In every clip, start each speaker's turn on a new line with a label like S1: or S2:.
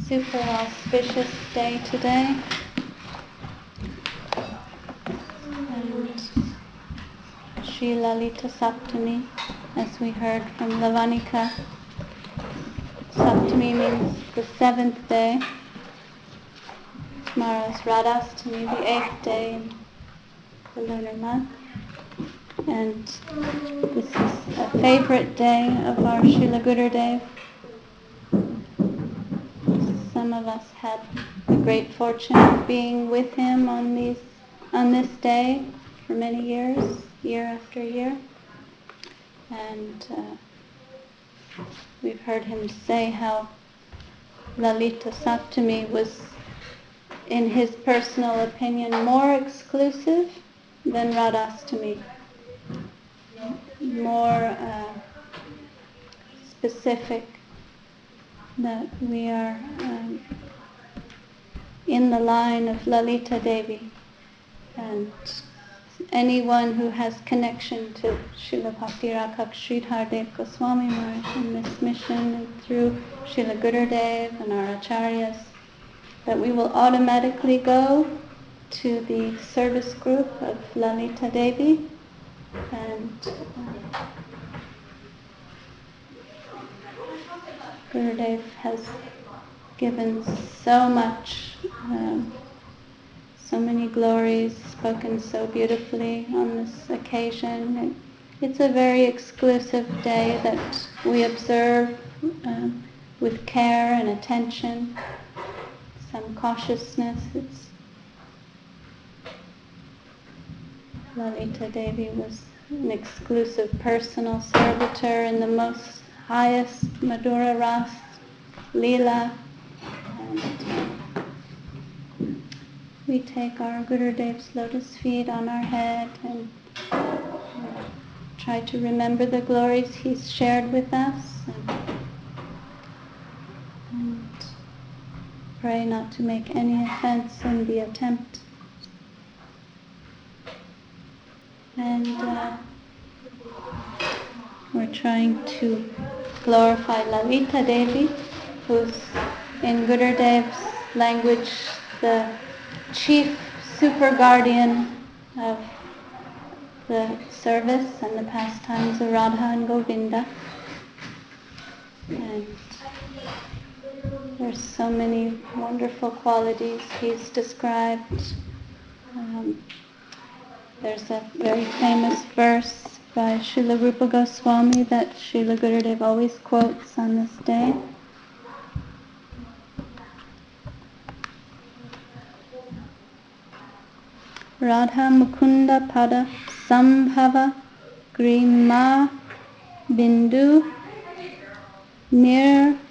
S1: super auspicious day today. And Sri Lalita Saptami, as we heard from Lavanika. Saptami means the 7th day. Tomorrow's Radhastami, the 8th day in the lunar month. And this is a favorite day of our Srila Gurudev. Some of us had the great fortune of being with him on this day for many years, year after year. And we've heard him say how Lalita Saptami was, in his personal opinion, more exclusive than Radhastami, more specific, that we are in the line of Lalita Devi, and anyone who has connection to Srila Bhakti Rakshak Sridhar Dev Goswami Maharaj in this mission, and through Srila Gurudev and our acharyas, that we will automatically go to the service group of Lalita Devi, and Gurudev has given so much, so many glories, spoken so beautifully on this occasion. It's a very exclusive day that we observe with care and attention, some cautiousness. Lalita Devi was an exclusive personal servitor in the most highest Madhura Ras, Leela, and we take our Gurudev's lotus feet on our head and try to remember the glories he's shared with us, and pray not to make any offense in the attempt. And we're trying to glorify Lalita Devi, who's in Gurudev's language the chief super guardian of the service and the pastimes of Radha and Govinda. And there's so many wonderful qualities he's described. There's a very famous verse by Srila Rupa Goswami that Srila Gurudev always quotes on this day. Radha Mukunda Pada Sambhava Grima Bindu Nirmachano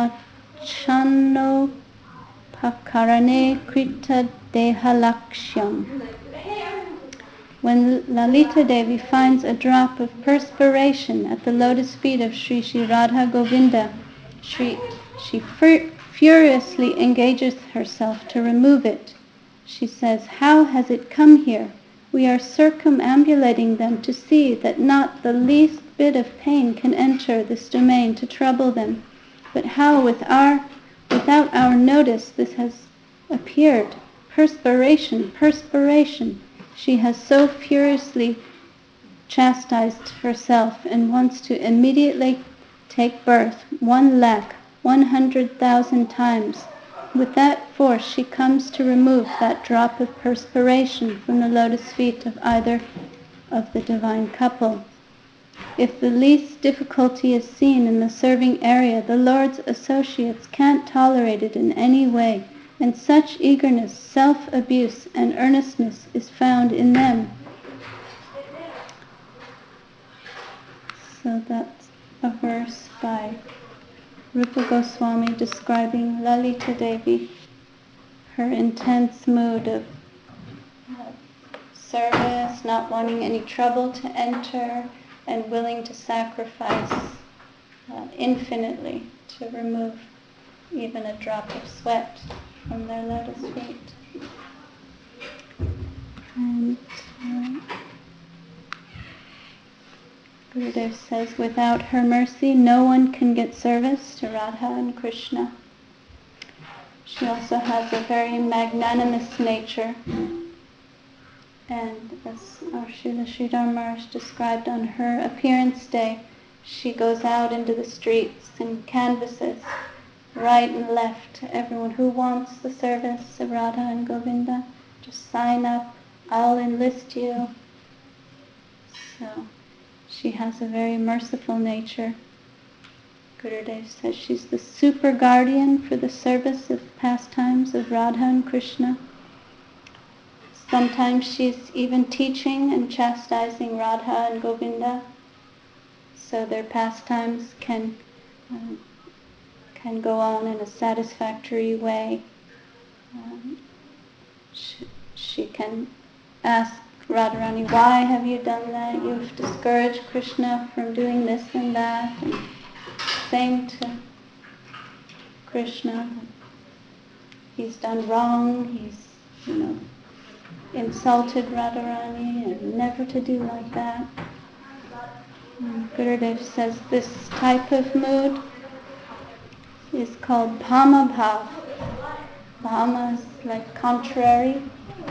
S1: Pakarane Krita Dehalakshyam. When Lalita Devi finds a drop of perspiration at the lotus feet of Sri Sri Radha Govinda, she furiously engages herself to remove it. She says, "How has it come here? We are circumambulating them to see that not the least bit of pain can enter this domain to trouble them. But how without our notice this has appeared? Perspiration, perspiration." She has so furiously chastised herself and wants to immediately take birth 1,100,000 times. With that force she comes to remove that drop of perspiration from the lotus feet of either of the divine couple. If the least difficulty is seen in the serving area, the Lord's associates can't tolerate it in any way, and such eagerness, self-abuse, and earnestness is found in them. So that's a verse by Rupa Goswami describing Lalita Devi, her intense mood of service, not wanting any trouble to enter, and willing to sacrifice infinitely to remove even a drop of sweat from their lotus feet. And Gurudev says, without her mercy, no one can get service to Radha and Krishna. She also has a very magnanimous nature. And as our Srila Sridhar Maharaj described, on her appearance day, she goes out into the streets and canvasses right and left to everyone who wants the service of Radha and Govinda. Just sign up, I'll enlist you. So she has a very merciful nature. Gurudev says she's the super guardian for the service of pastimes of Radha and Krishna. Sometimes she's even teaching and chastising Radha and Govinda, so their pastimes can go on in a satisfactory way. She can ask Radharani, why have you done that? You've discouraged Krishna from doing this and that. And same to Krishna. He's done wrong. He's, insulted Radharani, and never to do like that. And Gurudev says this type of mood is called Bhama Bhav. Bhama is like contrary.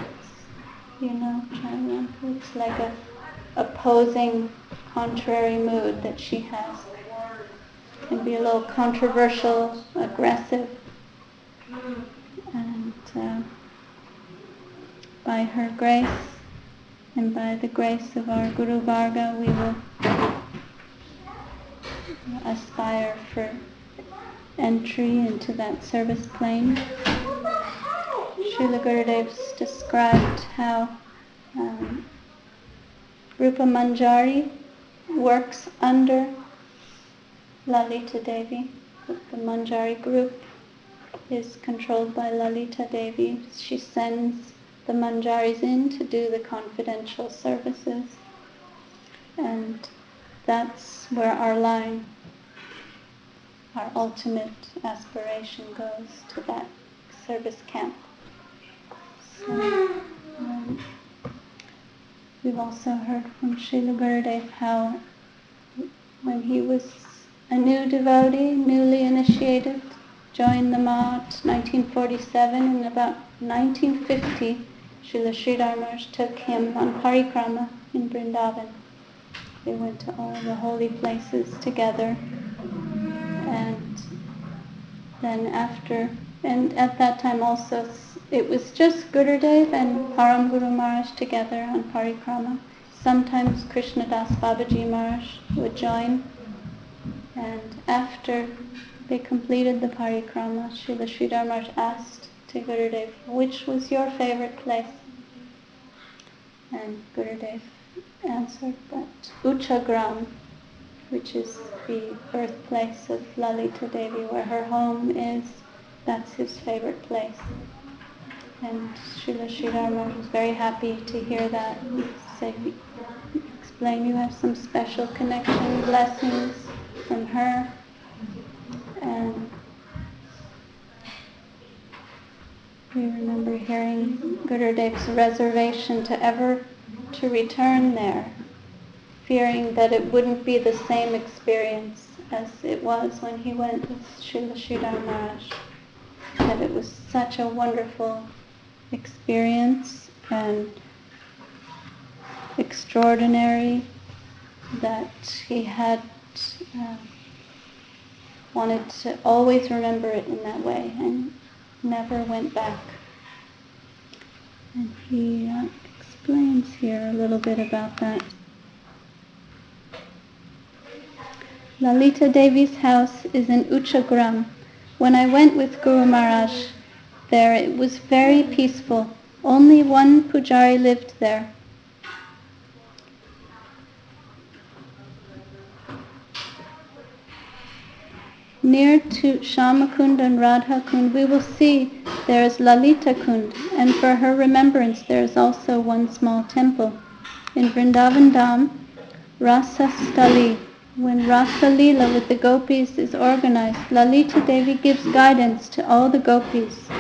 S1: It's like a opposing, contrary mood that she has. It can be a little controversial, aggressive, and by her grace and by the grace of our Guru Varga, we will aspire for entry into that service plane. Srila Gurudev's described how Rupa Manjari works under Lalita Devi. The Manjari group is controlled by Lalita Devi. She sends the Manjaris in to do the confidential services. And that's where our line, our ultimate aspiration goes, to that service camp. So, we've also heard from Srila Gurudev how when he was a new devotee, newly initiated, joined the Math 1947, and about 1950, Srila Sridhar Maharaj took him on parikrama in Vrindavan. They went to all the holy places together, and then at that time also, it was just Gurudev and Param Guru Maharaj together on parikrama. Sometimes Krishnadas Babaji Maharaj would join, and after they completed the parikrama, Srila Sridhar Maharaj asked to Gurudev, which was your favorite place? And Gurudev answered that Uchagram, which is the birthplace of Lalita Devi, where her home is, that's his favorite place. And Srila Sridhar Maharaj was very happy to hear that. He explained you have some special connection, blessings from her. And we remember hearing Gurudev's reservation to return there, fearing that it wouldn't be the same experience as it was when he went with Srila Sridhar Maharaj. That it was such a wonderful experience and extraordinary that he had wanted to always remember it in that way and never went back. And he explains here a little bit about that. Lalita Devi's house is in Uchagram. When I went with Guru Maharaj there, it was very peaceful. Only one pujari lived there. Near to Shamakund and Radha Kund, we will see there is Lalita Kund, and for her remembrance there is also one small temple. In Vrindavan Dham, Rasa Stali, when Rasa Leela with the gopis is organized, Lalita Devi gives guidance to all the gopis.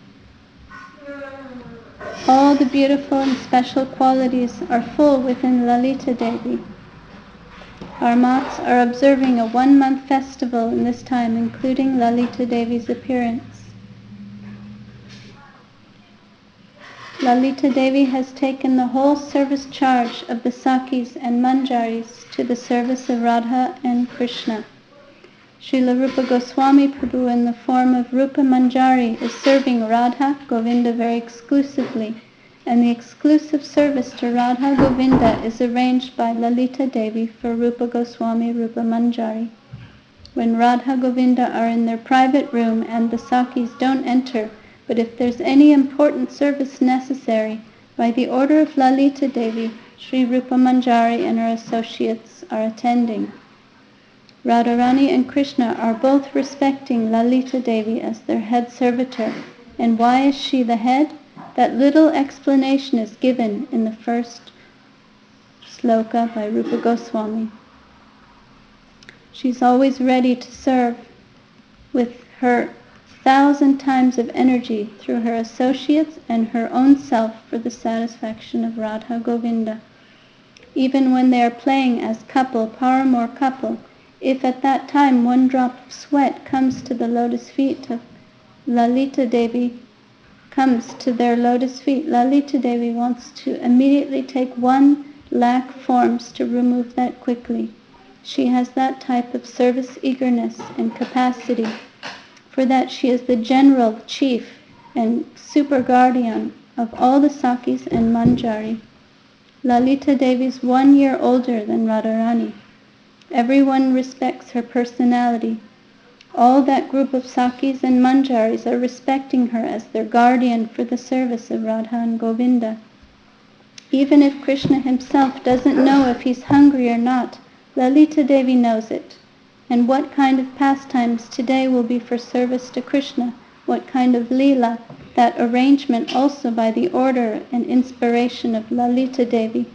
S1: All the beautiful and special qualities are full within Lalita Devi. Our Mats are observing a 1-month festival in this time, including Lalita Devi's appearance. Lalita Devi has taken the whole service charge of the Sakis and Manjaris to the service of Radha and Krishna. Srila Rupa Goswami Prabhu in the form of Rupa Manjari is serving Radha Govinda very exclusively, and the exclusive service to Radha Govinda is arranged by Lalita Devi for Rupa Goswami Rupa Manjari. When Radha Govinda are in their private room and the Sakis don't enter, but if there's any important service necessary, by the order of Lalita Devi, Sri Rupa Manjari and her associates are attending. Radharani and Krishna are both respecting Lalita Devi as their head servitor. And why is she the head? That little explanation is given in the first sloka by Rupa Goswami. She's always ready to serve with her 1,000 times of energy through her associates and her own self for the satisfaction of Radha Govinda. Even when they are playing as couple, paramour couple, if at that time one drop of sweat comes to the lotus feet of Lalita Devi, comes to their lotus feet, Lalita Devi wants to immediately take 1,00,000 forms to remove that quickly. She has that type of service eagerness and capacity. For that she is the general, chief, and super guardian of all the Sakis and Manjari. Lalita Devi is 1 year older than Radharani. Everyone respects her personality. All that group of Sakis and Manjaris are respecting her as their guardian for the service of Radha and Govinda. Even if Krishna himself doesn't know if he's hungry or not, Lalita Devi knows it. And what kind of pastimes today will be for service to Krishna, what kind of Leela, that arrangement also by the order and inspiration of Lalita Devi,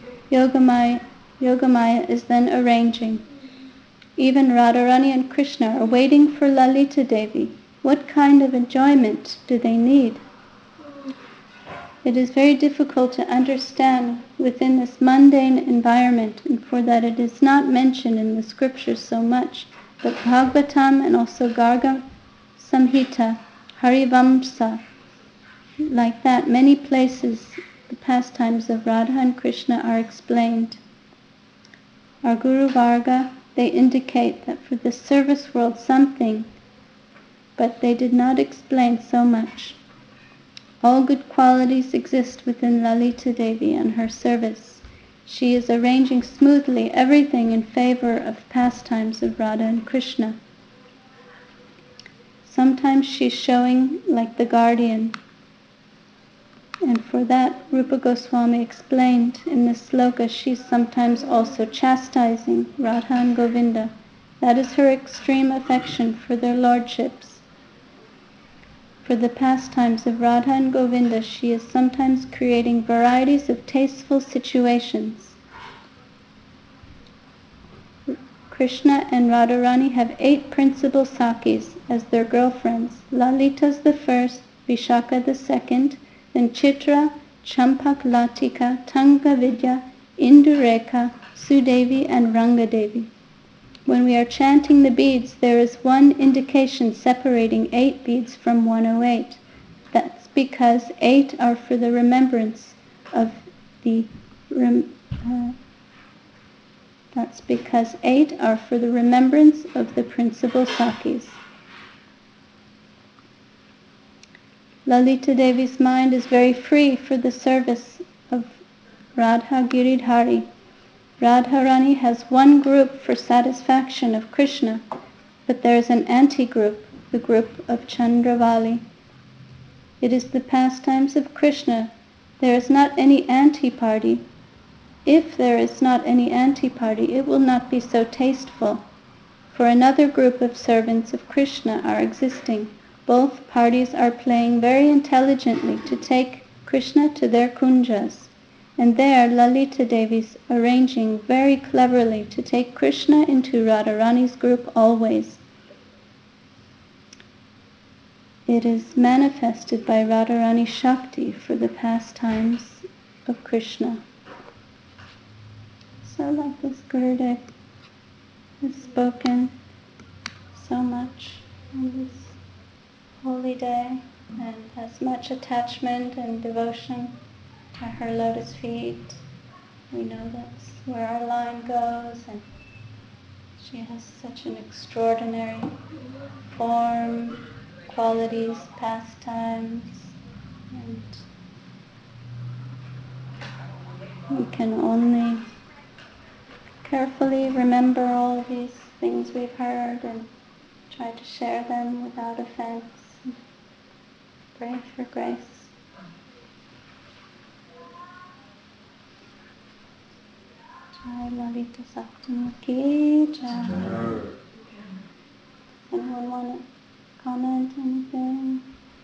S1: Yogamaya is then arranging. Even Radharani and Krishna are waiting for Lalita Devi. What kind of enjoyment do they need? It is very difficult to understand within this mundane environment, and for that it is not mentioned in the scriptures so much, but Bhagavatam and also Garga Samhita, Harivamsa, like that, many places the pastimes of Radha and Krishna are explained. Our Guru Varga, they indicate that for the service world something, but they did not explain so much. All good qualities exist within Lalita Devi and her service. She is arranging smoothly everything in favor of pastimes of Radha and Krishna. Sometimes she's showing like the guardian, and for that Rupa Goswami explained in this sloka she's sometimes also chastising Radha and Govinda. That is her extreme affection for their lordships. For the pastimes of Radha and Govinda, she is sometimes creating varieties of tasteful situations. Krishna and Radharani have 8 principal Sakis as their girlfriends. Lalita's the first, Vishaka the second, then Chitra, Champak Latika, Tanga Vidya, Indureka, Sudevi, and Rangadevi. When we are chanting the beads, there is one indication separating 8 beads from 108. That's because 8 are for the remembrance of the principal Sakis. Lalita Devi's mind is very free for the service of Radha Giridhari. Radharani has one group for satisfaction of Krishna, but there is an anti-group, the group of Chandravali. It is the pastimes of Krishna. There is not any anti-party. If there is not any anti-party, it will not be so tasteful. For another group of servants of Krishna are existing. Both parties are playing very intelligently to take Krishna to their kunjas. And there Lalita Devi's arranging very cleverly to take Krishna into Radharani's group always. It is manifested by Radharani Shakti for the pastimes of Krishna. So like this, Gurudev has spoken so much on this holy day and has much attachment and devotion At her lotus feet, we know that's where our line goes, and she has such an extraordinary form, qualities, pastimes, and we can only carefully remember all these things we've heard and try to share them without offense. And pray for grace. Jai Lalita Saktamaki Jai. Anyone want to comment anything?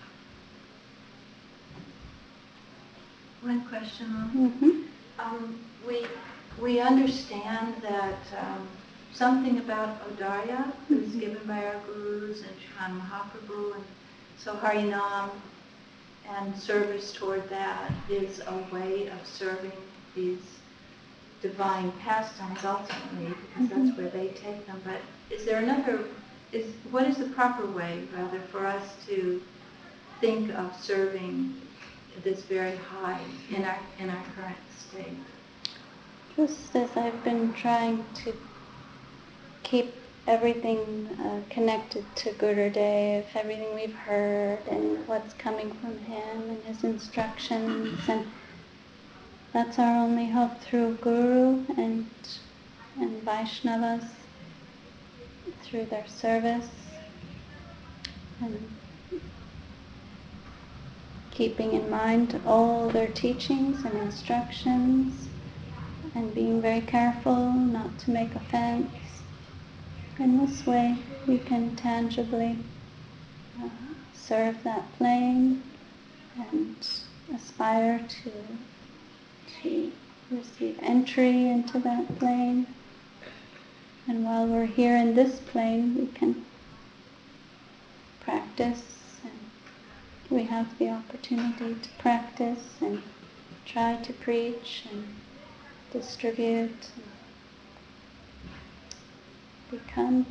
S2: One question.
S1: Mm-hmm.
S2: We understand that something about Audarya was given by our gurus and Srimad Mahaprabhu, and so Harinam and service toward that is a way of serving these divine pastimes ultimately, because that's where they take them. But is there what is the proper way, rather, for us to think of serving this very high in our current state?
S1: Just as I've been trying to keep everything connected to Gurudev, everything we've heard and what's coming from him and his instructions, and that's our only hope through Guru and Vaishnavas, through their service, and keeping in mind all their teachings and instructions, and being very careful not to make offense. In this way, we can tangibly serve that plane and aspire to receive entry into that plane. And while we're here in this plane, we can practice, and we have the opportunity to practice and try to preach and distribute and become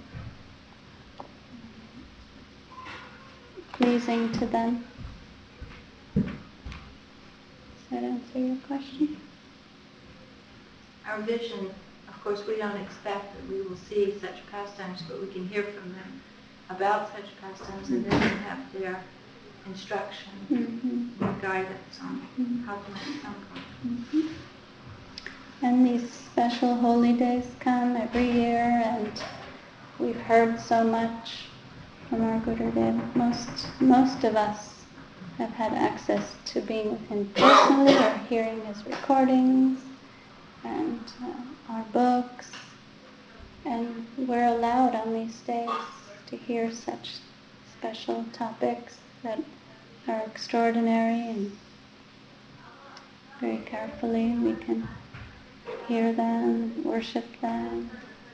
S1: pleasing to them. Does that answer your question?
S2: Our vision, of course, we don't expect that we will see such pastimes, but we can hear from them about such pastimes, and then we have their instruction, their guidance on how to make some come.
S1: And these special holy days come every year, and we've heard so much from our Gurudev. Most of us have had access to being with him personally or hearing his recordings and our books, and we're allowed on these days to hear such special topics that are extraordinary, and very carefully we can hear them, worship them,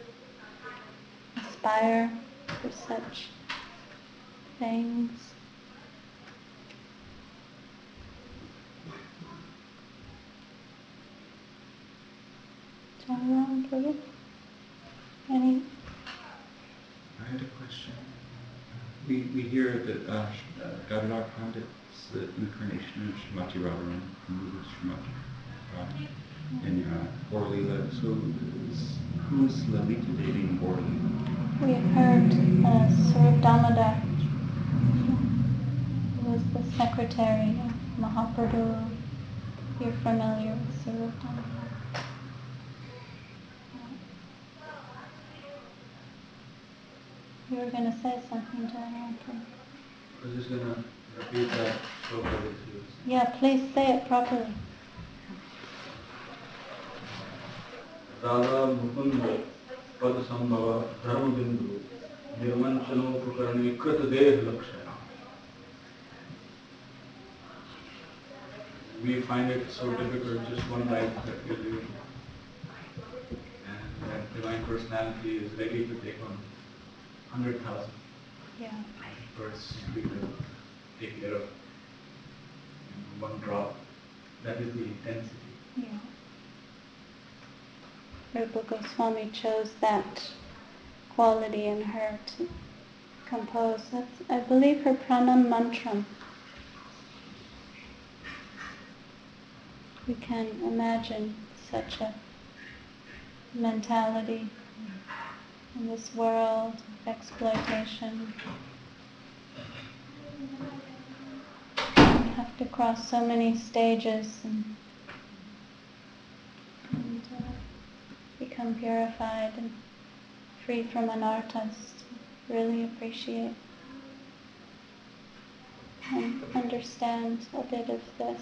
S1: aspire for such things. Any?
S3: I had a question. We hear that Gadadhar Pandit's incarnation of Srimati Radharani, who is Srimati Radharani in Gaur Leela. So who's Lalita Devi in Gaur Leela?
S1: We have heard Swarup Damodar, who was the secretary of Mahaprabhu. You're familiar with Swarup Damodar. You were going to say something, John.
S4: I was just going to repeat that shloka that you was.
S1: Yeah, please say it properly.
S4: Radha Mukunda Pad Sambhava Dharma Bindu Nirmanchano Pukarani Krita Deh Lakshaya. We find it so difficult, just one life that we're living. And that divine personality is ready to take on 100,000 births to take care of one drop. That is the intensity.
S1: Yeah. Rupa Goswami chose that quality in her to compose. That's, I believe, her pranam mantra. we can imagine such a mentality in this world of exploitation. We have to cross so many stages and become purified and free from anarthas to really appreciate and understand a bit of this.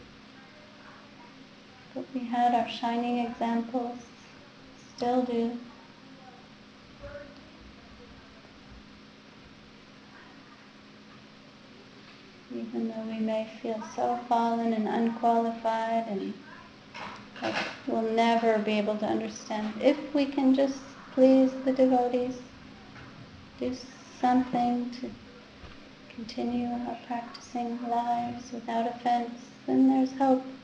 S1: But we had our shining examples, still do. Even though we may feel so fallen and unqualified and like we'll never be able to understand, if we can just please the devotees, do something to continue our practicing lives without offense, then there's hope.